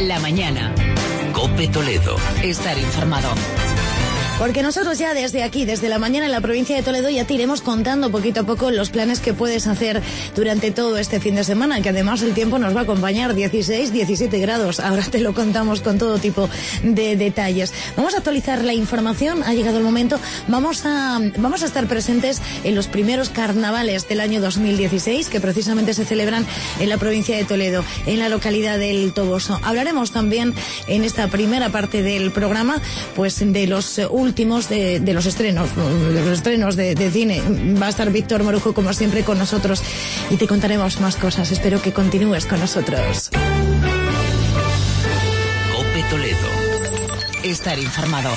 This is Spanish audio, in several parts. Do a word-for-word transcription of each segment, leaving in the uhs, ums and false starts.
La mañana. COPE Toledo. Estar informado. Porque nosotros ya desde aquí, desde la mañana en la provincia de Toledo, ya te iremos contando poquito a poco los planes que puedes hacer durante todo este fin de semana, que además el tiempo nos va a acompañar, dieciséis, diecisiete grados. Ahora te lo contamos con todo tipo de detalles. Vamos a actualizar la información, ha llegado el momento. Vamos a, vamos a estar presentes en los primeros carnavales del año dos mil dieciséis, que precisamente se celebran en la provincia de Toledo, en la localidad del Toboso. Hablaremos también en esta primera parte del programa, pues de los últimos últimos de, de los estrenos, de los estrenos de, de cine. Va a estar Víctor Morujo, como siempre, con nosotros y te contaremos más cosas. Espero que continúes con nosotros. COPE Toledo. Estar informado.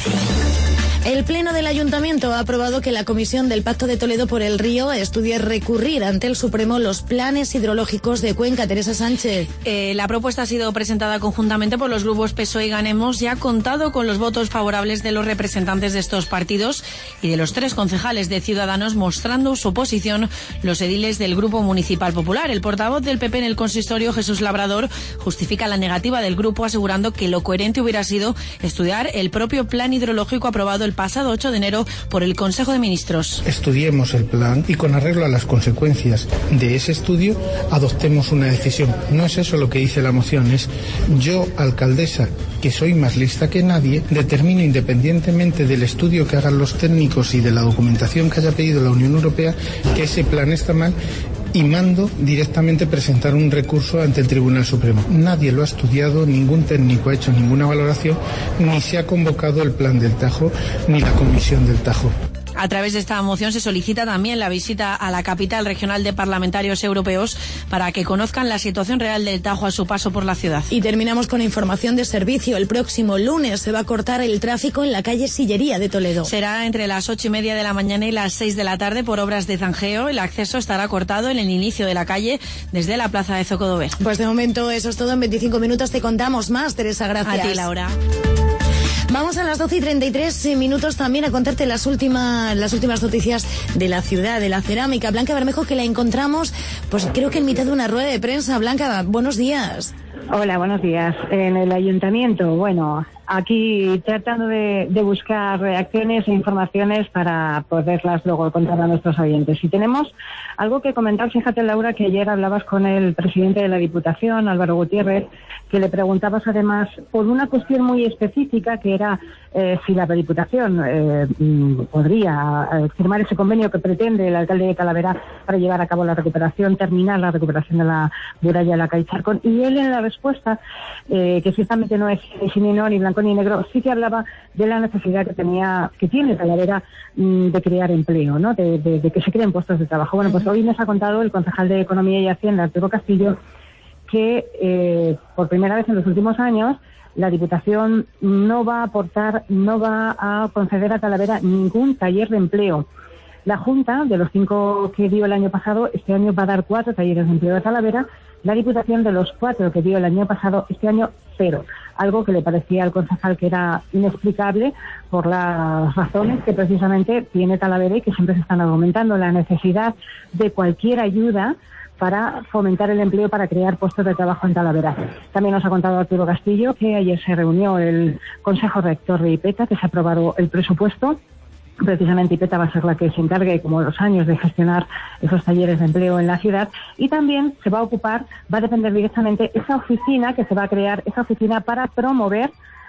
El Pleno del Ayuntamiento ha aprobado que la Comisión del Pacto de Toledo por el Río estudie recurrir ante el Supremo los planes hidrológicos de Cuenca. Teresa Sánchez. Eh, la propuesta ha sido presentada conjuntamente por los grupos P S O E y Ganemos y ha contado con los votos favorables de los representantes de estos partidos y de los tres concejales de Ciudadanos, mostrando su oposición los ediles del Grupo Municipal Popular. El portavoz del P P en el consistorio, Jesús Labrador, justifica la negativa del grupo, asegurando que lo coherente hubiera sido estudiar el propio plan hidrológico aprobado el pasado ocho de enero por el Consejo de Ministros. Estudiemos el plan y, con arreglo a las consecuencias de ese estudio, adoptemos una decisión. No es eso lo que dice la moción, es yo, alcaldesa, que soy más lista que nadie, determino, independientemente del estudio que hagan los técnicos y de la documentación que haya pedido la Unión Europea, que ese plan está mal, y mando directamente presentar un recurso ante el Tribunal Supremo. Nadie lo ha estudiado, ningún técnico ha hecho ninguna valoración, ni se ha convocado el plan del Tajo, ni la comisión del Tajo. A través de esta moción se solicita también la visita a la capital regional de parlamentarios europeos para que conozcan la situación real del Tajo a su paso por la ciudad. Y terminamos con información de servicio. El próximo lunes se va a cortar el tráfico en la calle Sillería de Toledo. Será entre las ocho y media de la mañana y las seis de la tarde por obras de zanjeo. El acceso estará cortado en el inicio de la calle desde la plaza de Zocodover. Pues de momento eso es todo. En veinticinco minutos te contamos más, Teresa. Gracias. A ti, Laura. Vamos a las doce y treinta y tres minutos también a contarte las últimas las últimas noticias de la ciudad, de la cerámica. Blanca Bermejo, que la encontramos, pues creo que en mitad de una rueda de prensa. Blanca, buenos días. Hola, buenos días. En el ayuntamiento, bueno, aquí tratando de, de buscar reacciones e informaciones para poderlas luego contar a nuestros oyentes. Y tenemos algo que comentar. Fíjate, Laura, que ayer hablabas con el presidente de la Diputación, Álvaro Gutiérrez, que le preguntabas además por una cuestión muy específica, que era eh, si la Diputación eh, podría eh, firmar ese convenio que pretende el alcalde de Talavera para llevar a cabo la recuperación, terminar la recuperación de la muralla de la calle Charcón. Y él, en la respuesta, eh, que ciertamente no es ni no, ni blanco ni negro, sí que hablaba de la necesidad que tenía, que tiene Talavera mmm, de crear empleo, ¿no? De, de, de que se creen puestos de trabajo. Bueno, pues hoy nos ha contado el concejal de Economía y Hacienda, Arturo Castillo, que eh, por primera vez en los últimos años la Diputación no va a aportar, no va a conceder a Talavera ningún taller de empleo. La Junta, de los cinco que dio el año pasado, este año va a dar cuatro talleres de empleo de Talavera. La Diputación, de los cuatro que dio el año pasado, este año cero. Algo que le parecía al concejal que era inexplicable por las razones que precisamente tiene Talavera y que siempre se están argumentando. La necesidad de cualquier ayuda para fomentar el empleo, para crear puestos de trabajo en Talavera. También nos ha contado Arturo Castillo que ayer se reunió el Consejo Rector de IPETA, que se ha aprobado el presupuesto. Precisamente IPETA va a ser la que se encargue, como los años, de gestionar esos talleres de empleo en la ciudad, y también se va a ocupar, va a depender directamente esa oficina que se va a crear, esa oficina para promover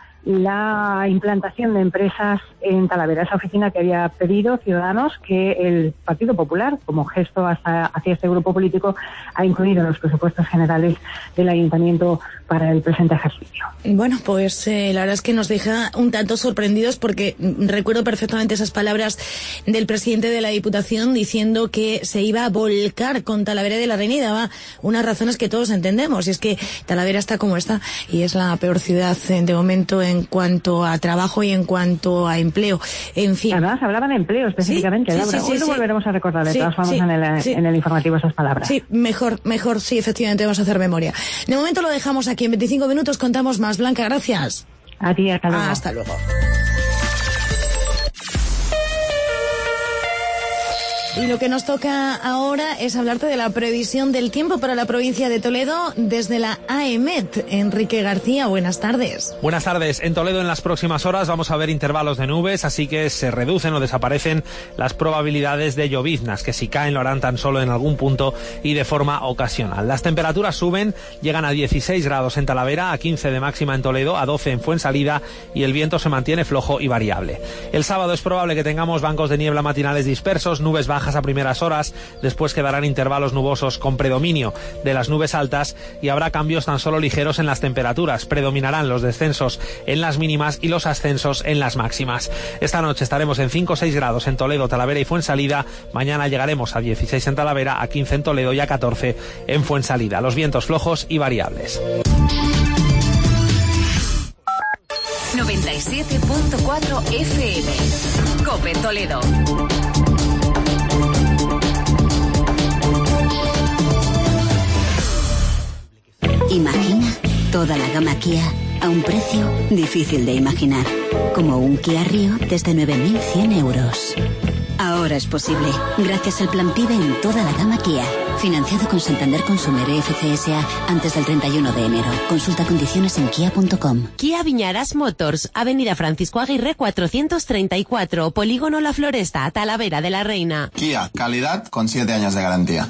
la implantación de empresas en Talavera, esa oficina que había pedido Ciudadanos, que el Partido Popular, como gesto hasta hacia este grupo político, ha incluido en los presupuestos generales del Ayuntamiento para el presente ejercicio. Bueno, pues eh, la verdad es que nos deja un tanto sorprendidos, porque recuerdo perfectamente esas palabras del presidente de la Diputación diciendo que se iba a volcar con Talavera de la Reina, y daba unas razones que todos entendemos, y es que Talavera está como está y es la peor ciudad de momento en en cuanto a trabajo y en cuanto a empleo. En fin. Además, hablaban de empleo específicamente, sí, Laura. Sí, sí, Hoy lo sí. volveremos a recordar, de sí, todas formas, sí, en, el, sí. en el informativo esas palabras. Sí, mejor, mejor, sí, efectivamente, vamos a hacer memoria. De momento lo dejamos aquí. En veinticinco minutos contamos más. Blanca, gracias. A ti, hasta luego. Hasta luego. Y lo que nos toca ahora es hablarte de la previsión del tiempo para la provincia de Toledo desde la AEMET. Enrique García, buenas tardes. Buenas tardes. En Toledo en las próximas horas vamos a ver intervalos de nubes, así que se reducen o desaparecen las probabilidades de lloviznas, que si caen lo harán tan solo en algún punto y de forma ocasional. Las temperaturas suben, llegan a dieciséis grados en Talavera, a quince de máxima en Toledo, a doce en Fuensalida y el viento se mantiene flojo y variable. El sábado es probable que tengamos bancos de niebla matinales dispersos, nubes bajas a primeras horas, después quedarán intervalos nubosos con predominio de las nubes altas y habrá cambios tan solo ligeros en las temperaturas. Predominarán los descensos en las mínimas y los ascensos en las máximas. Esta noche estaremos en cinco o seis grados en Toledo, Talavera y Fuensalida. Mañana llegaremos a dieciséis en Talavera, a quince en Toledo y a catorce en Fuensalida. Los vientos flojos y variables. noventa y siete punto cuatro F M. COPE Toledo. Imagina toda la gama Kia a un precio difícil de imaginar, como un Kia Rio desde nueve mil cien euros. Ahora es posible, gracias al plan PIBE en toda la gama Kia, financiado con Santander Consumer E F C S A antes del treinta y uno de enero. Consulta condiciones en kia punto com. Kia Viñaras Motors, Avenida Francisco Aguirre cuatrocientos treinta y cuatro, Polígono La Floresta, Talavera de la Reina. Kia, calidad con siete años de garantía.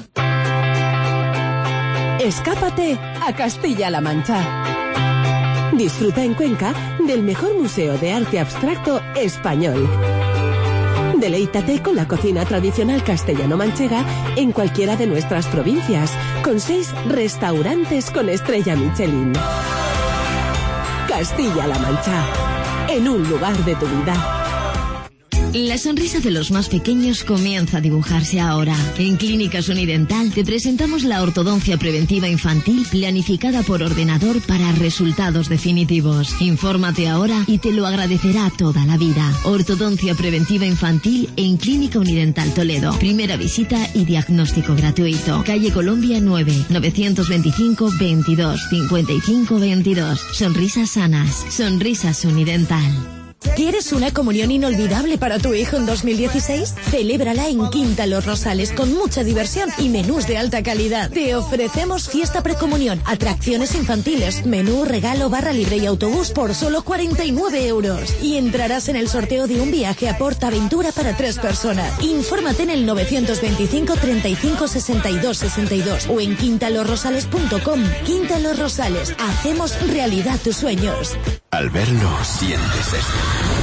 Escápate a Castilla-La Mancha. Disfruta en Cuenca del mejor museo de arte abstracto español. Deleítate con la cocina tradicional castellano-manchega en cualquiera de nuestras provincias, con seis restaurantes con estrella Michelin. Castilla-La Mancha, en un lugar de tu vida. La sonrisa de los más pequeños comienza a dibujarse ahora. En Clínicas Unidental te presentamos la ortodoncia preventiva infantil planificada por ordenador para resultados definitivos. Infórmate ahora y te lo agradecerá toda la vida. Ortodoncia preventiva infantil en Clínica Unidental Toledo. Primera visita y diagnóstico gratuito. Calle Colombia nueve, novecientos veinticinco, veintidós, cincuenta y cinco, veintidós. Sonrisas sanas. Sonrisas Unidental. ¿Quieres una comunión inolvidable para tu hijo en dos mil dieciséis? Celébrala en Quinta Los Rosales con mucha diversión y menús de alta calidad. Te ofrecemos fiesta precomunión, atracciones infantiles, menú, regalo, barra libre y autobús por solo cuarenta y nueve euros. Y entrarás en el sorteo de un viaje a Portaventura para tres personas. Infórmate en el novecientos veinticinco, treinta y cinco, sesenta y dos, sesenta y dos o en quinta los rosales punto com. Quinta Los Rosales. Hacemos realidad tus sueños. Al verlo, sientes esto.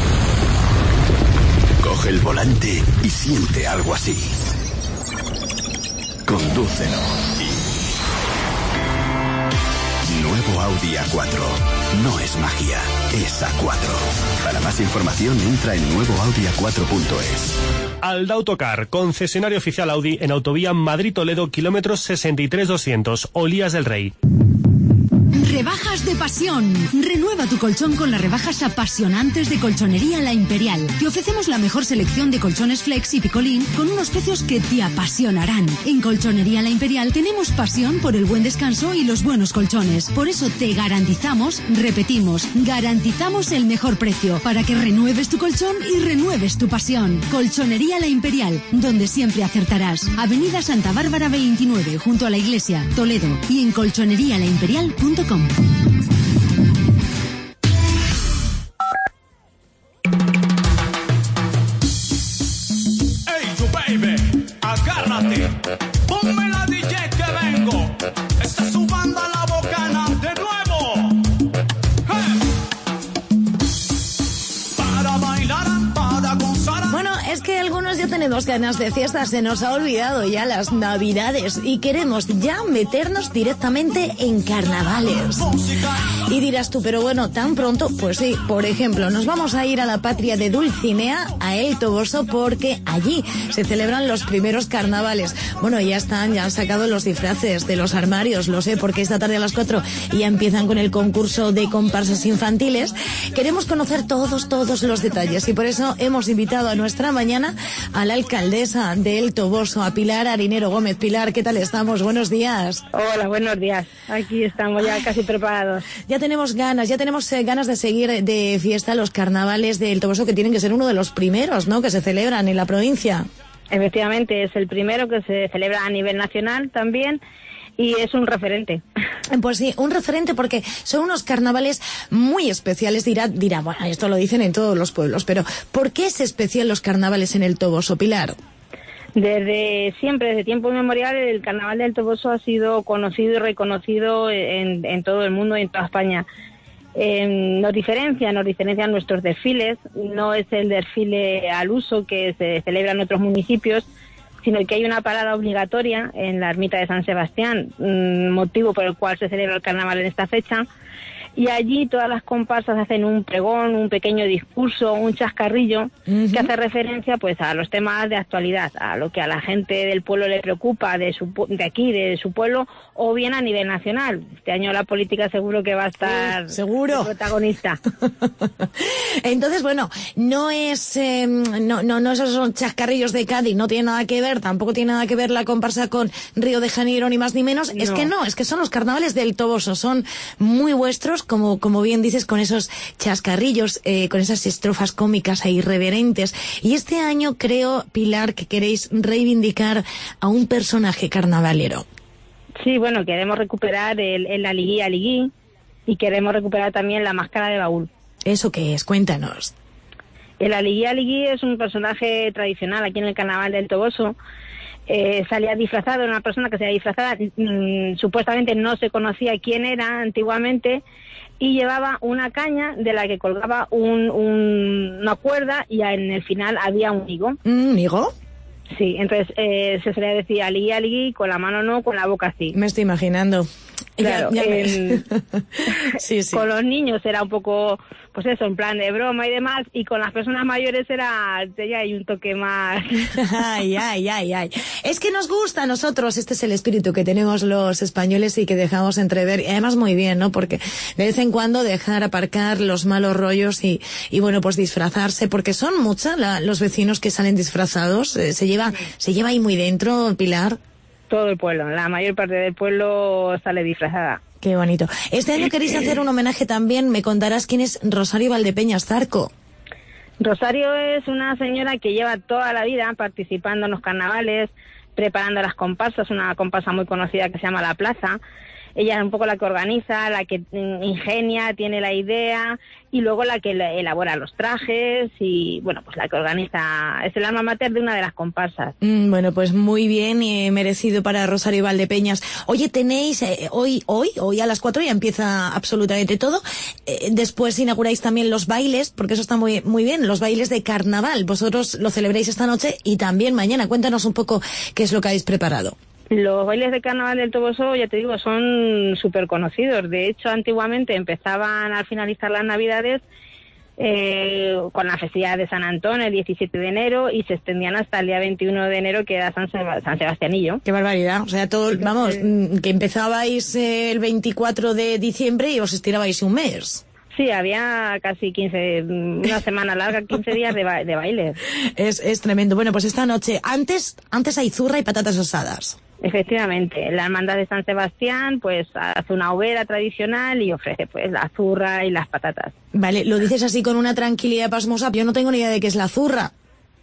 Coge el volante y siente algo así. Condúcelo. Y... Nuevo Audi A cuatro. No es magia, es A cuatro. Para más información entra en nuevo audi a cuatro punto es. Aldautocar, concesionario oficial Audi en autovía Madrid-Toledo, kilómetros sesenta y tres doscientos, Olías del Rey. Rebajas de pasión. Renueva tu colchón con las rebajas apasionantes de Colchonería La Imperial. Te ofrecemos la mejor selección de colchones flex y picolín con unos precios que te apasionarán. En Colchonería La Imperial tenemos pasión por el buen descanso y los buenos colchones. Por eso te garantizamos, repetimos, garantizamos el mejor precio para que renueves tu colchón y renueves tu pasión. Colchonería La Imperial, donde siempre acertarás. Avenida Santa Bárbara veintinueve, junto a la iglesia, Toledo, y en colchonería la imperial punto com. Hey, you baby, agárrate, ponme la D J que vengo, está su banda La Bocana de nuevo. Hey. Para bailar, para gozar. Bueno, es que algunos ya tenemos ganas de fiesta, se nos ha olvidado ya las navidades y queremos ya meternos directamente en carnavales. Y dirás tú, pero bueno, tan pronto, pues sí, por ejemplo, nos vamos a ir a la patria de Dulcinea, a El Toboso, porque allí se celebran los primeros carnavales. Bueno, ya están, ya han sacado los disfraces de los armarios, lo sé, porque esta tarde a las cuatro ya empiezan con el concurso de comparsas infantiles. Queremos conocer todos, todos los detalles y por eso hemos invitado a nuestra mañana a la alcaldesa de El Toboso, a Pilar Harinero Gómez. Pilar, ¿qué tal estamos? Buenos días. Hola, buenos días. Aquí estamos ya casi preparados. Ya tenemos ganas, ya tenemos eh, ganas de seguir de fiesta los carnavales de El Toboso, que tienen que ser uno de los primeros, ¿no?, que se celebran en la provincia. Efectivamente, es el primero que se celebra a nivel nacional también y es un referente. Pues sí, un referente porque son unos carnavales muy especiales. Dirá, dirá, bueno, esto lo dicen en todos los pueblos, pero ¿por qué es especial los carnavales en el Toboso, Pilar? Desde siempre, desde tiempo inmemorial, el Carnaval del Toboso ha sido conocido y reconocido en, en todo el mundo y en toda España. Eh, nos diferencia, nos diferencian nuestros desfiles, no es el desfile al uso que se celebra en otros municipios, sino que hay una parada obligatoria en la ermita de San Sebastián, motivo por el cual se celebra el carnaval en esta fecha, y allí todas las comparsas hacen un pregón, un pequeño discurso, un chascarrillo, uh-huh. que hace referencia pues a los temas de actualidad, a lo que a la gente del pueblo le preocupa, de su de aquí, de su pueblo, o bien a nivel nacional. Este año la política seguro que va a estar sí, seguro protagonista. Entonces, bueno, no es eh, no, no, no esos son chascarrillos de Cádiz, no tiene nada que ver, tampoco tiene nada que ver la comparsa con Río de Janeiro, ni más ni menos. No. Es que no, es que son los carnavales del Toboso, son muy vuestros, como, como bien dices, con esos chascarrillos, eh, con esas estrofas cómicas e irreverentes. Y este año creo, Pilar, que queréis reivindicar a un personaje carnavalero. Sí, bueno, queremos recuperar el, el Aligui Aligui y queremos recuperar también la máscara de baúl. ¿Eso qué es? Cuéntanos. El Aligui Aligui es un personaje tradicional aquí en el Carnaval del Toboso. Eh, salía disfrazado, era una persona que salía disfrazada, mmm, supuestamente no se conocía quién era antiguamente, y llevaba una caña de la que colgaba un, un, una cuerda y en el final había un higo. ¿Un higo? Sí, entonces eh, se solía decir aligui aligui, con la mano no, con la boca sí. Me estoy imaginando. Claro, ya, ya eh, me... sí, sí. Con los niños era un poco, pues eso, en plan de broma y demás, y con las personas mayores era, ya hay un toque más. Ay, ay, ay, ay. Es que nos gusta a nosotros, este es el espíritu que tenemos los españoles y que dejamos entrever, y además muy bien, ¿no? Porque de vez en cuando dejar aparcar los malos rollos y, y bueno, pues disfrazarse, porque son muchos los vecinos que salen disfrazados, eh, se lleva, se lleva ahí muy dentro, Pilar. Todo el pueblo, la mayor parte del pueblo sale disfrazada. Qué bonito. Este año queréis hacer un homenaje también, me contarás quién es Rosario Valdepeñas Zarco. Rosario es una señora que lleva toda la vida participando en los carnavales, preparando las comparsas, una comparsa muy conocida que se llama La Plaza. Ella es un poco la que organiza, la que ingenia, tiene la idea, y luego la que elabora los trajes y, bueno, pues la que organiza, es el alma mater de una de las comparsas. Mm, bueno, pues muy bien y eh, merecido para Rosario Valdepeñas. Oye, tenéis, eh, hoy, hoy, hoy a las cuatro ya empieza absolutamente todo. Eh, después inauguráis también los bailes, porque eso está muy, muy bien, los bailes de carnaval. Vosotros lo celebráis esta noche y también mañana. Cuéntanos un poco qué es lo que habéis preparado. Los bailes de carnaval del Toboso, ya te digo, son súper conocidos. De hecho, antiguamente empezaban al finalizar las Navidades eh, con la festividad de San Antón, el diecisiete de enero, y se extendían hasta el día veintiuno de enero, que era San, Seb- San Sebastianillo. ¡Qué barbaridad! O sea, todo, vamos, que empezabais eh, el veinticuatro de diciembre y os estirabais un mes. Sí, había casi quince, una semana larga, quince días de, ba- de baile. Es, es tremendo. Bueno, pues esta noche, antes, antes hay zurra y patatas asadas. Efectivamente, la hermandad de San Sebastián pues hace una hoguera tradicional y ofrece pues la zurra y las patatas. Vale, lo dices así con una tranquilidad pasmosa, yo no tengo ni idea de qué es la zurra.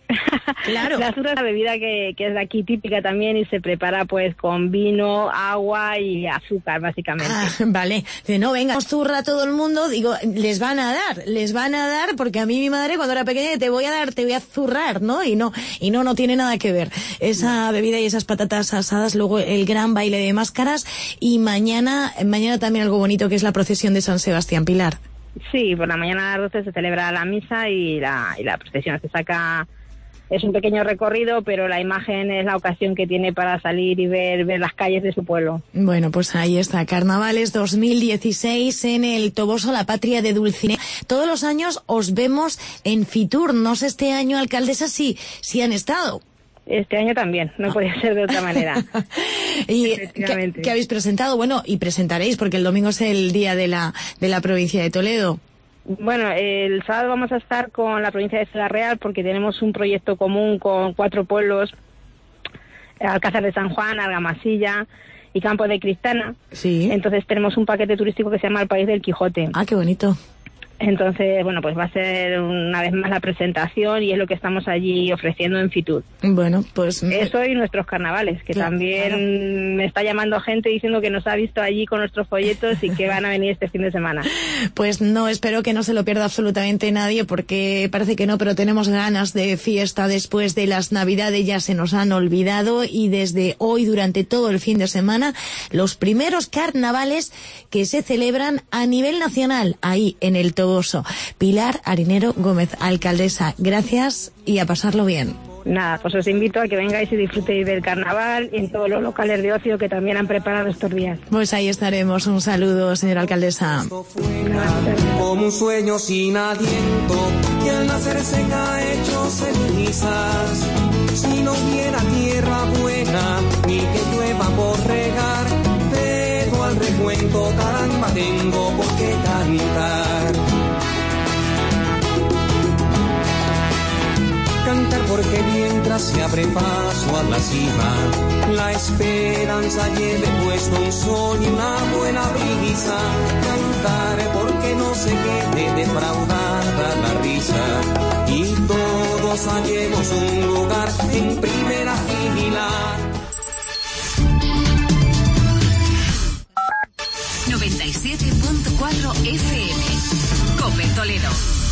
Claro. La zurra es la bebida que, que es de aquí típica también y se prepara pues con vino, agua y azúcar básicamente. Ah, vale, de no, venga, zurra a todo el mundo, digo, les van a dar, les van a dar, porque a mí mi madre cuando era pequeña te voy a dar, te voy a zurrar, ¿no? Y no, y no, no tiene nada que ver. Esa bebida y esas patatas asadas, luego el gran baile de máscaras y mañana, mañana también algo bonito que es la procesión de San Sebastián, Pilar. Sí, por la mañana a las doce se celebra la misa y la, y la procesión se saca. Es un pequeño recorrido, pero la imagen es la ocasión que tiene para salir y ver, ver las calles de su pueblo. Bueno, pues ahí está, Carnavales dos mil dieciséis en el Toboso, la patria de Dulcinea. Todos los años os vemos en Fitur, no sé este año, alcaldesa, si, si han estado. Este año también, no podía ser de otra manera. ¿Y qué, qué habéis presentado? Bueno, y presentaréis, porque el domingo es el día de la, de la provincia de Toledo. Bueno, el sábado vamos a estar con la provincia de Ciudad Real porque tenemos un proyecto común con cuatro pueblos, Alcázar de San Juan, Argamasilla y Campo de Cristana. Sí. Entonces tenemos un paquete turístico que se llama El País del Quijote. Ah, qué bonito. Entonces, bueno, pues va a ser una vez más la presentación y es lo que estamos allí ofreciendo en Fitur. Bueno, pues... Eso y nuestros carnavales, que claro, también claro. me está llamando gente diciendo que nos ha visto allí con nuestros folletos y que van a venir este fin de semana. Pues no, espero que no se lo pierda absolutamente nadie, porque parece que no, pero tenemos ganas de fiesta después de las Navidades, ya se nos han olvidado, y desde hoy, durante todo el fin de semana, los primeros carnavales que se celebran a nivel nacional, ahí en el Toboso. Pilar Harinero Gómez, alcaldesa, gracias y a pasarlo bien. Nada, pues os invito a que vengáis y disfrutéis del carnaval y en todos los locales de ocio que también han preparado estos días. Pues ahí estaremos. Un saludo, señora alcaldesa. Como un sueño sin aliento que al nacer se ha hecho cenizas. Si no hubiera tierra buena ni que llueva por regar, pero al recuento caramba tengo por qué cantar. Cantar porque mientras se abre paso a la cima, la esperanza lleve puesto un sol y una buena brisa. Cantar porque no se quede defraudada la risa y todos hallemos un lugar en primera fila. noventa y siete punto cuatro F M. COPE Toledo.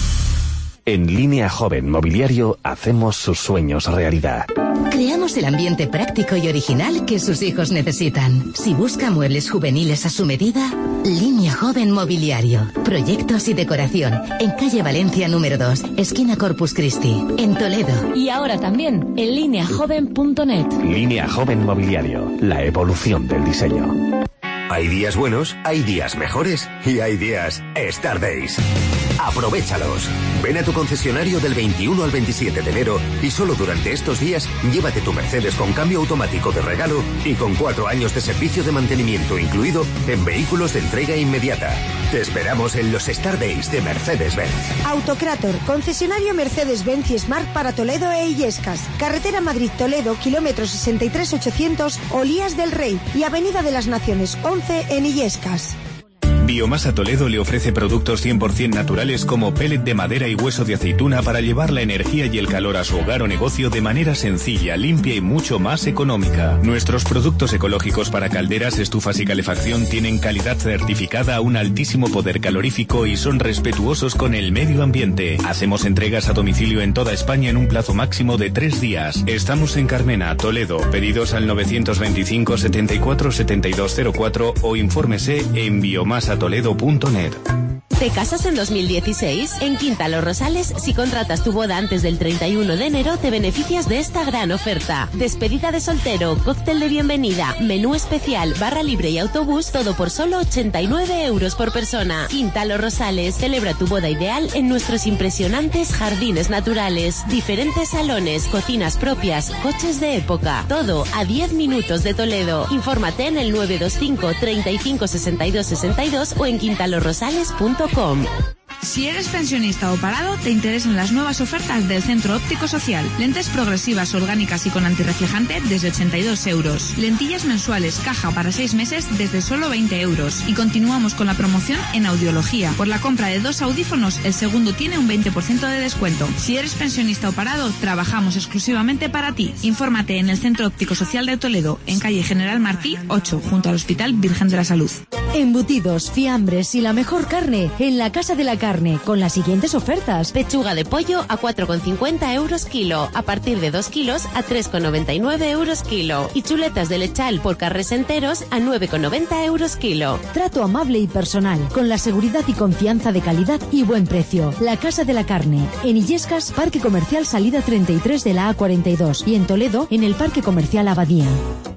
En Línea Joven Mobiliario hacemos sus sueños realidad. Creamos el ambiente práctico y original que sus hijos necesitan. Si busca muebles juveniles a su medida, Línea Joven Mobiliario. Proyectos y decoración. En calle Valencia número dos, esquina Corpus Christi, en Toledo. Y ahora también en línea joven punto net. Línea Joven Mobiliario. La evolución del diseño. Hay días buenos, hay días mejores y hay días Star Days. Aprovéchalos. Ven a tu concesionario del veintiuno al veintisiete de enero y solo durante estos días llévate tu Mercedes con cambio automático de regalo y con cuatro años de servicio de mantenimiento incluido en vehículos de entrega inmediata. Te esperamos en los Star Days de Mercedes-Benz. Autocrator, concesionario Mercedes-Benz y Smart para Toledo e Illescas. Carretera Madrid-Toledo, kilómetro sesenta y tres ochocientos, Olías del Rey y Avenida de las Naciones once en Illescas. Biomasa Toledo le ofrece productos cien por ciento naturales como pellet de madera y hueso de aceituna para llevar la energía y el calor a su hogar o negocio de manera sencilla, limpia y mucho más económica. Nuestros productos ecológicos para calderas, estufas y calefacción tienen calidad certificada, un altísimo poder calorífico y son respetuosos con el medio ambiente. Hacemos entregas a domicilio en toda España en un plazo máximo de tres días. Estamos en Carmena, Toledo. Pedidos al novecientos veinticinco, setenta y cuatro, setenta y dos cero cuatro o infórmese en biomasa toledo punto net. ¿Te casas en dos mil dieciséis? En Quinta Los Rosales, si contratas tu boda antes del treinta y uno de enero, te beneficias de esta gran oferta. Despedida de soltero, cóctel de bienvenida, menú especial, barra libre y autobús, todo por solo ochenta y nueve euros por persona. Quinta Los Rosales, celebra tu boda ideal en nuestros impresionantes jardines naturales, diferentes salones, cocinas propias, coches de época. Todo a diez minutos de Toledo. Infórmate en el nueve dos cinco, treinta y cinco, sesenta y dos, sesenta y dos o en quintalosrosales punto com. Si eres pensionista o parado, te interesan las nuevas ofertas del Centro Óptico Social. Lentes progresivas, orgánicas y con antirreflejante desde ochenta y dos euros. Lentillas mensuales, caja para seis meses desde solo veinte euros. Y continuamos con la promoción en audiología. Por la compra de dos audífonos, el segundo tiene un veinte por ciento de descuento. Si eres pensionista o parado, trabajamos exclusivamente para ti. Infórmate en el Centro Óptico Social de Toledo, en calle General Martí ocho, junto al Hospital Virgen de la Salud. Embutidos, fiambres y la mejor carne en la Casa de la Carne, con las siguientes ofertas. Pechuga de pollo a cuatro con cincuenta euros kilo, a partir de dos kilos a tres con noventa y nueve euros kilo. Y chuletas de lechal por carres enteros a nueve con noventa euros kilo. Trato amable y personal, con la seguridad y confianza de calidad y buen precio. La Casa de la Carne, en Illescas, Parque Comercial Salida treinta y tres de la A cuarenta y dos, y en Toledo, en el Parque Comercial Abadía.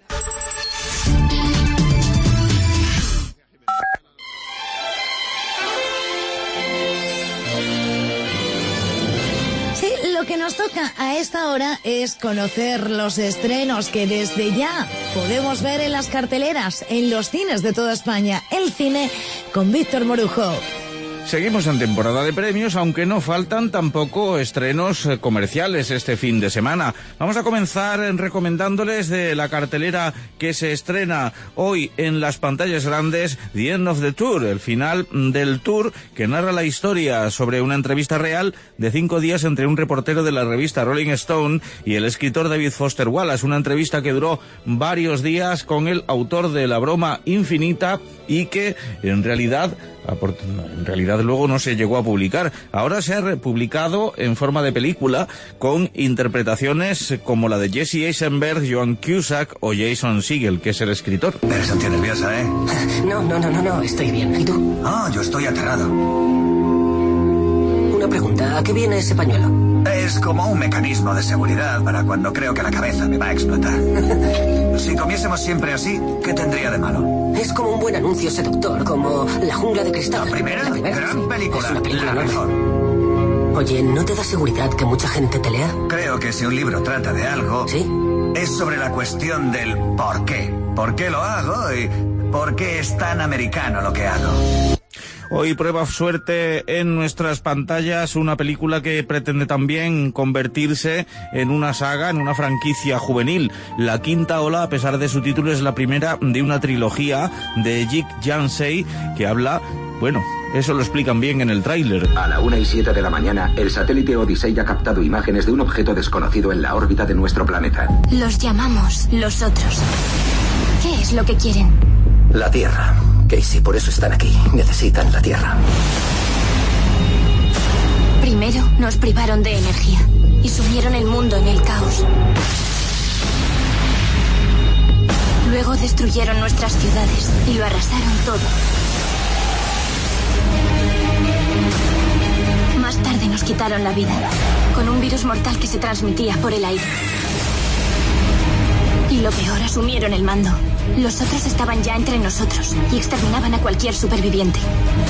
Lo que nos toca a esta hora es conocer los estrenos que desde ya podemos ver en las carteleras, en los cines de toda España. El cine con Víctor Morujo. Seguimos en temporada de premios, aunque no faltan tampoco estrenos comerciales este fin de semana. Vamos a comenzar recomendándoles de la cartelera que se estrena hoy en las pantallas grandes, The End of the Tour, el final del tour, que narra la historia sobre una entrevista real de cinco días entre un reportero de la revista Rolling Stone y el escritor David Foster Wallace. Una entrevista que duró varios días con el autor de La broma infinita y que en realidad en realidad luego no se llegó a publicar. Ahora se ha republicado en forma de película con interpretaciones como la de Jesse Eisenberg, Joan Cusack o Jason Segel, que es el escritor. Te sentí nerviosa, ¿eh? No, no, no, no, no, estoy bien. ¿Y tú? Ah, yo estoy aterrado. Una pregunta, ¿a qué viene ese pañuelo? Es como un mecanismo de seguridad para cuando creo que la cabeza me va a explotar. Si comiésemos siempre así, ¿qué tendría de malo? Es como un buen anuncio seductor, como La jungla de cristal. ¿La primera? La primera gran sí. película. Es una película la mejor. Oye, ¿no te da seguridad que mucha gente te lea? Creo que si un libro trata de algo, ¿sí? Es sobre la cuestión del por qué. ¿Por qué lo hago? Y ¿por qué es tan americano lo que hago? Hoy prueba suerte en nuestras pantallas una película que pretende también convertirse en una saga, en una franquicia juvenil. La Quinta Ola, a pesar de su título, es la primera de una trilogía de Dick Yancey que habla, bueno, eso lo explican bien en el tráiler. A la una y siete de la mañana, el satélite Odyssey ha captado imágenes de un objeto desconocido en la órbita de nuestro planeta. Los llamamos los otros. ¿Qué es lo que quieren? La Tierra. Casey, por eso están aquí. Necesitan la Tierra. Primero nos privaron de energía y sumieron el mundo en el caos. Luego destruyeron nuestras ciudades y lo arrasaron todo. Más tarde nos quitaron la vida con un virus mortal que se transmitía por el aire. Y lo peor, asumieron el mando. Los otros estaban ya entre nosotros y exterminaban a cualquier superviviente.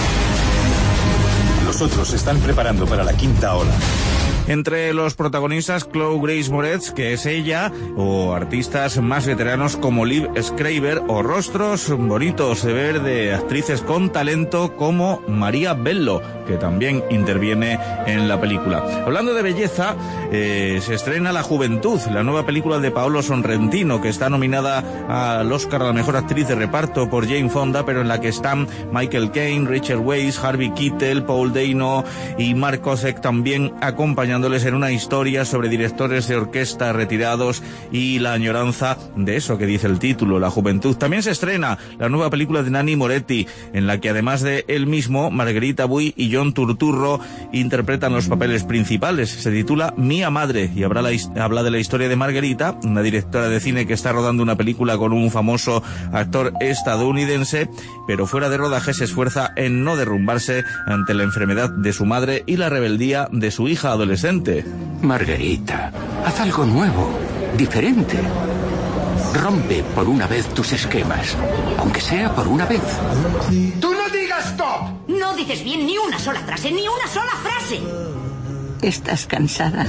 Los otros se están preparando para la quinta ola. Entre los protagonistas, Chloe Grace Moretz, que es ella, o artistas más veteranos como Liv Schreiber, o rostros bonitos de ver de actrices con talento como María Bello, que también interviene en la película. Hablando de belleza, eh, se estrena La Juventud, la nueva película de Paolo Sorrentino, que está nominada al Oscar a la mejor actriz de reparto por Jane Fonda, pero en la que están Michael Caine, Richard Weisz, Harvey Keitel, Paul Dano y Mark Koscheck también acompañándoles en una historia sobre directores de orquesta retirados y la añoranza de eso que dice el título, La Juventud. También se estrena la nueva película de Nanni Moretti, en la que además de él mismo, Margherita Bui y John Turturro interpretan los papeles principales. Se titula Mía Madre y habla, la, habla de la historia de Margherita, una directora de cine que está rodando una película con un famoso actor estadounidense, pero fuera de rodaje se esfuerza en no derrumbarse ante la enfermedad de su madre y la rebeldía de su hija adolescente. Margherita, haz algo nuevo, diferente. Rompe por una vez tus esquemas, aunque sea por una vez. ¡Tú no digas stop! No dices bien ni una sola frase, ni una sola frase. ¿Estás cansada?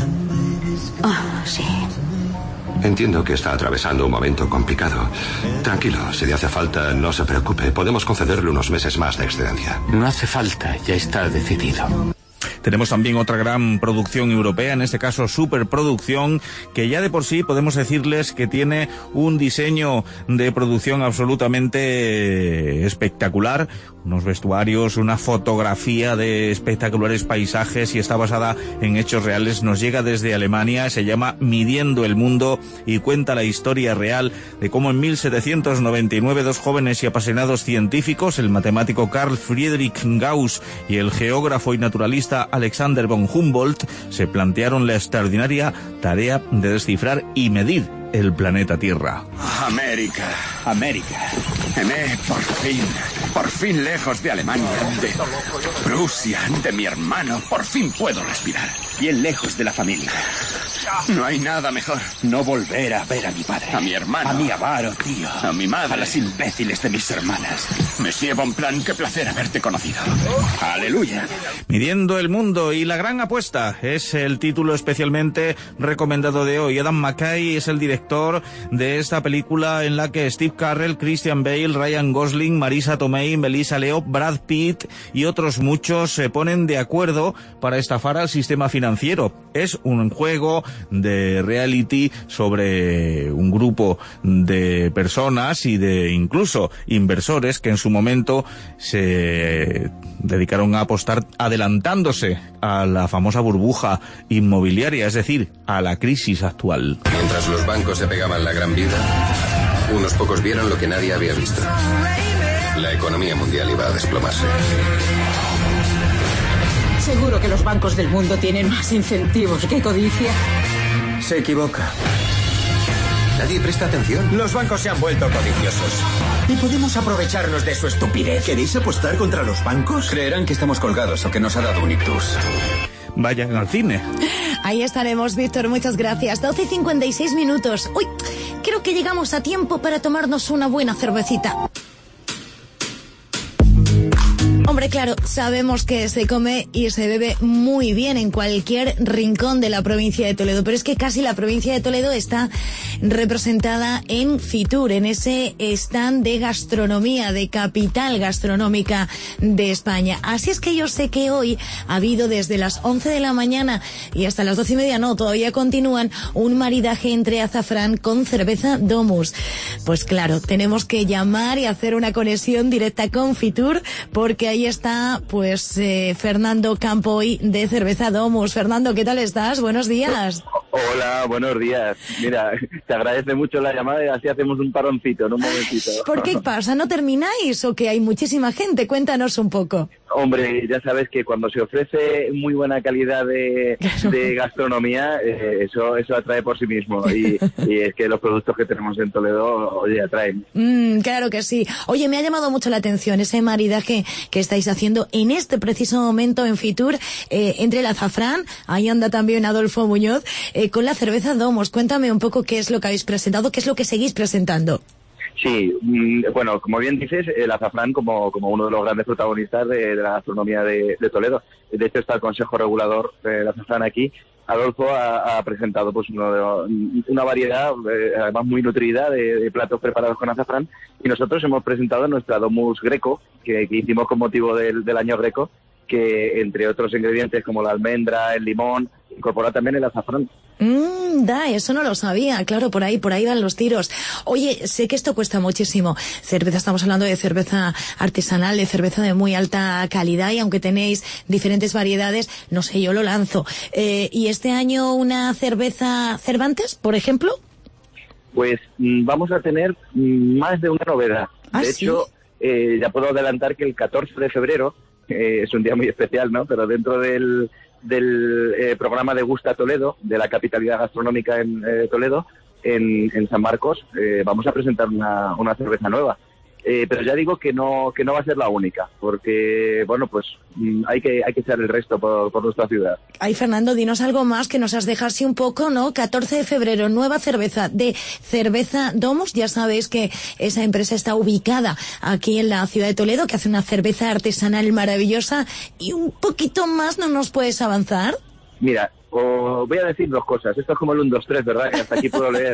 Oh, sí. Entiendo que está atravesando un momento complicado. Tranquilo, si le hace falta, no se preocupe. Podemos concederle unos meses más de excedencia. No hace falta, ya está decidido. Tenemos también otra gran producción europea, en este caso superproducción, que ya de por sí podemos decirles que tiene un diseño de producción absolutamente espectacular, unos vestuarios, una fotografía de espectaculares paisajes y está basada en hechos reales. Nos llega desde Alemania, se llama Midiendo el Mundo y cuenta la historia real de cómo en mil setecientos noventa y nueve dos jóvenes y apasionados científicos, el matemático Carl Friedrich Gauss y el geógrafo y naturalista Alexander von Humboldt, se plantearon la extraordinaria tarea de descifrar y medir el planeta Tierra. América, América. Emé, por fin, por fin lejos de Alemania, de Prusia, de mi hermano, por fin puedo respirar. Bien lejos de la familia. No hay nada mejor. No volver a ver a mi padre, a mi hermano, a mi avaro tío, a mi madre, a las imbéciles de mis hermanas. Monsieur Bonpland, qué placer haberte conocido. Aleluya. Midiendo el mundo y la gran apuesta es el título especialmente recomendado de hoy. Adam McKay es el director de esta película en la que Steve Carell, Christian Bale, Ryan Gosling, Marisa Tomei, Melissa Leo, Brad Pitt y otros muchos se ponen de acuerdo para estafar al sistema financiero. Es un juego de reality sobre un grupo de personas y de incluso inversores que en su momento se dedicaron a apostar adelantándose a la famosa burbuja inmobiliaria, es decir, a la crisis actual. Mientras los bancos se pegaban la gran vida, unos pocos vieron lo que nadie había visto. La economía mundial iba a desplomarse. Seguro que los bancos del mundo tienen más incentivos que codicia. Se equivoca. Nadie presta atención. Los bancos se han vuelto codiciosos. Y podemos aprovecharnos de su estupidez. ¿Queréis apostar contra los bancos? Creerán que estamos colgados o que nos ha dado un ictus. Vayan al cine. Ahí estaremos, Víctor, muchas gracias. doce y cincuenta y seis minutos. Uy, creo que llegamos a tiempo para tomarnos una buena cervecita. Hombre, claro, sabemos que se come y se bebe muy bien en cualquier rincón de la provincia de Toledo, pero es que casi la provincia de Toledo está representada en Fitur, en ese stand de gastronomía, de capital gastronómica de España. Así es que yo sé que hoy ha habido desde las once de la mañana y hasta las doce y media, no, todavía continúan, un maridaje entre azafrán con cerveza Domus. Pues claro, tenemos que llamar y hacer una conexión directa con Fitur, porque hay Ahí está, pues, eh, Fernando Campoy de Cerveza Domus. Fernando, ¿qué tal estás? Buenos días. Hola, buenos días. Mira, te agradece mucho la llamada y así hacemos un paroncito en un momentito. ¿Por qué pasa? ¿No termináis o que hay muchísima gente? Cuéntanos un poco. Hombre, ya sabes que cuando se ofrece muy buena calidad de, de gastronomía, eh, eso eso atrae por sí mismo. Y, y es que los productos que tenemos en Toledo, oye, atraen. Mm, claro que sí. Oye, me ha llamado mucho la atención ese maridaje que estáis haciendo en este preciso momento en Fitur, eh, entre el azafrán, ahí anda también Adolfo Muñoz, eh, con la cerveza Domus. Cuéntame un poco qué es lo que habéis presentado, qué es lo que seguís presentando. Sí, bueno, como bien dices, el azafrán como, como uno de los grandes protagonistas de, de la gastronomía de, de Toledo. De hecho, está el Consejo Regulador del Azafrán aquí. Adolfo ha, ha presentado pues uno de, una variedad, eh, además muy nutrida, de, de platos preparados con azafrán. Y nosotros hemos presentado nuestra Domus Greco, que, que hicimos con motivo del, del año Greco, que entre otros ingredientes como la almendra, el limón, incorpora también el azafrán. Mmm, da, eso no lo sabía, claro, por ahí, por ahí van los tiros. Oye, sé que esto cuesta muchísimo. Cerveza, estamos hablando de cerveza artesanal, de cerveza de muy alta calidad, y aunque tenéis diferentes variedades, no sé, yo lo lanzo. Eh, ¿y este año una cerveza Cervantes, por ejemplo? Pues mm, vamos a tener mm, más de una novedad. ¿Ah, de sí? hecho, eh, ya puedo adelantar que el catorce de febrero, eh, es un día muy especial, ¿no? Pero dentro del... del eh, programa de Gusta Toledo, de la capitalidad gastronómica en eh, Toledo, en, en San Marcos, eh, vamos a presentar una, una cerveza nueva. Eh, pero ya digo que no que no va a ser la única, porque, bueno, pues mm, hay que hay que echar el resto por, por nuestra ciudad. Ay, Fernando, dinos algo más que nos has dejado así un poco, ¿no? catorce de febrero, nueva cerveza de Cerveza Domus. Ya sabéis que esa empresa está ubicada aquí en la ciudad de Toledo, que hace una cerveza artesanal maravillosa. Y un poquito más, ¿no nos puedes avanzar? Mira, os voy a decir dos cosas. Esto es como el uno, dos, tres, ¿verdad? Que hasta aquí puedo leer.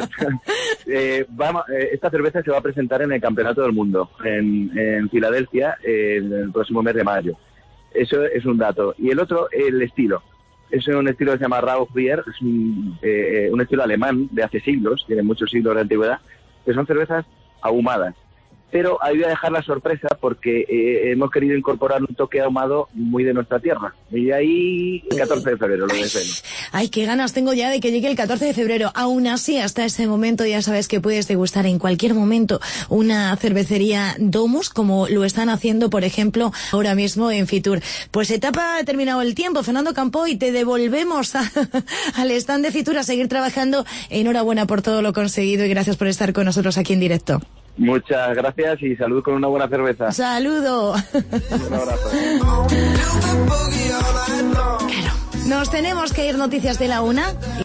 eh, vamos, eh, esta cerveza se va a presentar en el Campeonato del Mundo, en, en Filadelfia, eh, en el próximo mes de mayo. Eso es un dato. Y el otro, el estilo. Es un estilo que se llama Rauchbier, es un, eh, un estilo alemán de hace siglos, tiene muchos siglos de antigüedad, que son cervezas ahumadas. Pero ahí voy a dejar la sorpresa porque eh, hemos querido incorporar un toque ahumado muy de nuestra tierra. Y ahí, el catorce de febrero, lo deseo. Ay, qué ganas tengo ya de que llegue el catorce de febrero. Aún así, hasta ese momento ya sabes que puedes degustar en cualquier momento una cervecería Domus, como lo están haciendo, por ejemplo, ahora mismo en Fitur. Pues etapa, ha terminado el tiempo, Fernando Campoy, te devolvemos a, al stand de Fitur a seguir trabajando. Enhorabuena por todo lo conseguido y gracias por estar con nosotros aquí en directo. Muchas gracias y salud con una buena cerveza. ¡Saludo! Un abrazo. Claro. Nos tenemos que ir, noticias de la una.